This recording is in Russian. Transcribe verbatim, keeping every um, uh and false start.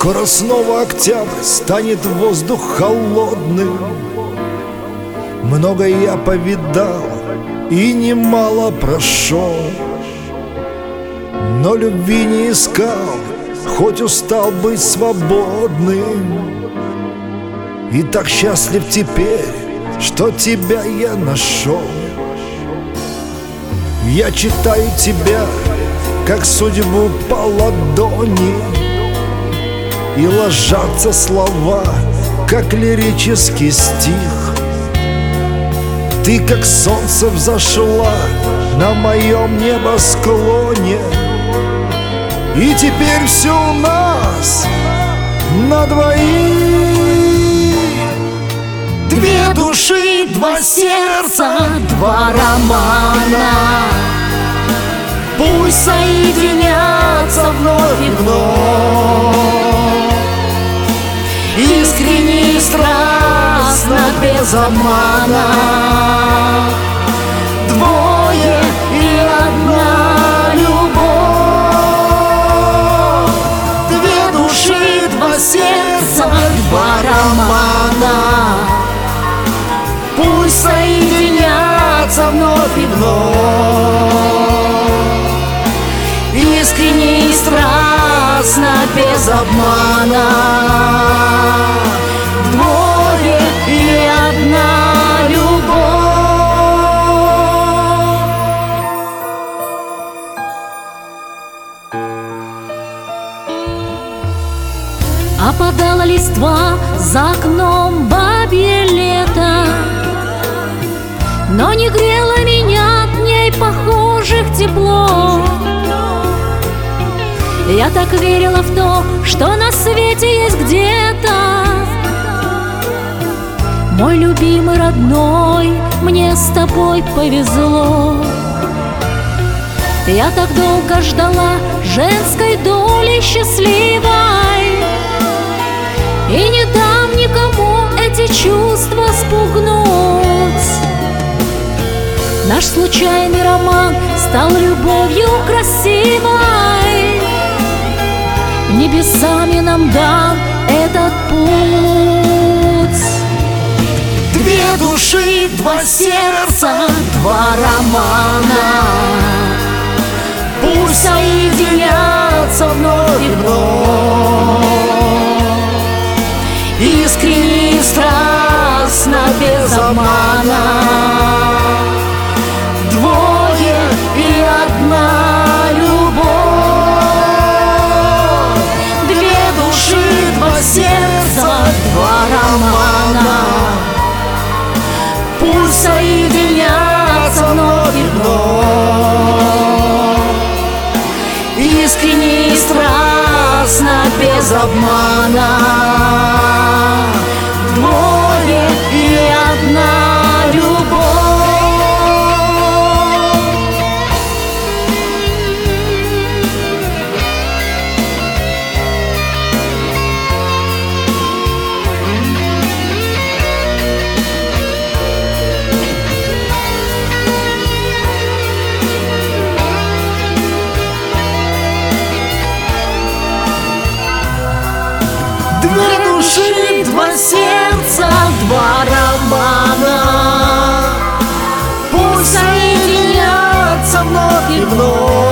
Скоро снова октябрь, станет воздух холодным. Многое я повидал и немало прошел, но любви не искал, хоть устал быть свободным. И так счастлив теперь, что тебя я нашел. Я читаю тебя, как судьбу по ладони, и ложатся слова, как лирический стих. Ты, как солнце, взошла на моем небосклоне, и теперь все у нас на двоих. Две души, два сердца, два романа, пусть соединятся вновь и вновь. Искренне и страстно, без обмана. Двое и одна любовь. Две души, два сердца, два романа, пусть соединятся вновь и вновь. Искренне и страстно, без обмана. Двое и одна любовь. Опадала листва за окном, бабье лето, но не грело меня дней похожих тепло. Я так верила в то, что на свете есть где-то мой любимый, родной, мне с тобой повезло. Я так долго ждала женской доли счастливой, и не дам никому эти чувства спугнуть. Наш случайный роман стал любовью красивой. Небесами нам дан этот путь. Две души, два сердца, два романа, пусть соединятся вновь и вновь. Искренне и страстно, без обмана. Двое и одна любовь. Две души, два сердца, два романа, пусть соединятся вновь и вновь. Искренне и страстно, без обмана. Двое и одна любовь. Две души, два сердца, два романа, пусть соединятся вновь и вновь.